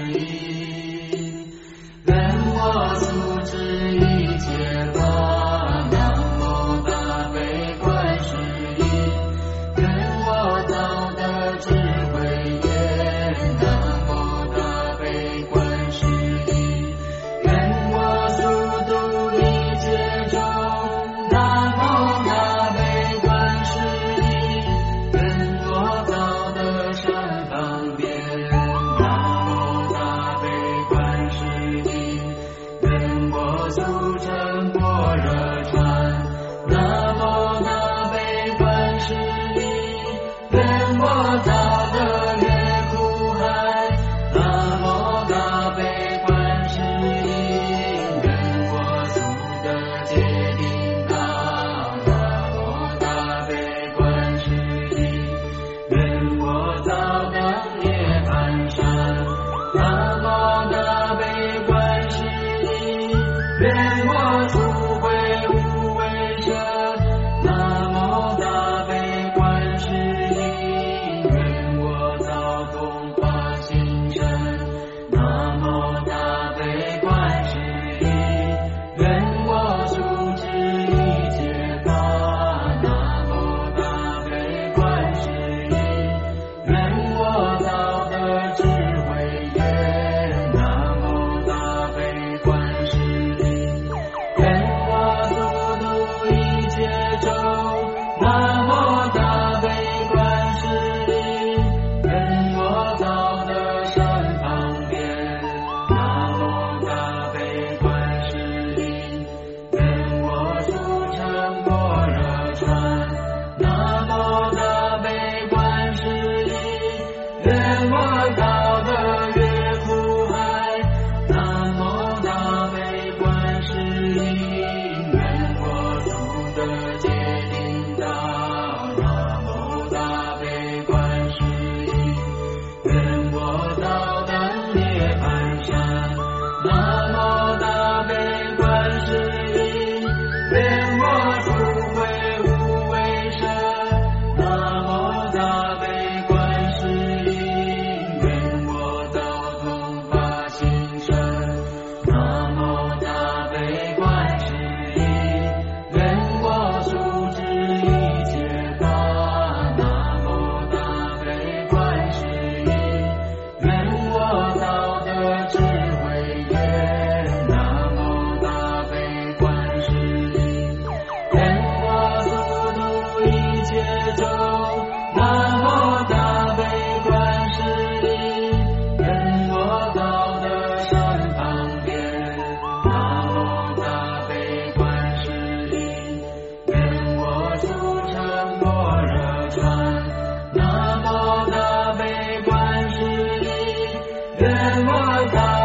音，愿我速知一切法，南无大悲观世音，愿我造的智慧业，南无大悲观世音，愿我速度一切众，南无大悲观世音，愿我造的善方便，南无大悲观世音，愿我速成般若禅，南无大悲观世音，愿我造的越苦海，南无大悲观世音，愿我速得界定道，南无大悲观世音，愿我造的涅槃山，南无大悲观世音，愿我速会无为身，南无大悲观世音，愿我造同化心身，南无大悲观世音，愿我速知一切法，南无大悲观世音，愿我造的智慧业，南无大悲观世音，愿我速度一切众，南无大悲观世音，愿我造的善方便，南无大悲观世音，愿我速成般若禅，南无大悲观世音，愿我造的越苦海，南无大悲观世音，愿我速得界定道，南无大悲观世音，愿我造的涅槃山，南无大悲观世音，愿我速会无为身，南无大悲观世音，愿我造同化心身，南无大悲观世音，愿我速知一切法，南无大悲观世音，愿我造的智慧业，南无大悲观世音，愿我速度一切众，南无大悲观世音，愿我造的善方便，南无大悲观世音，愿我速成般若禅，南无大悲观世音，愿我造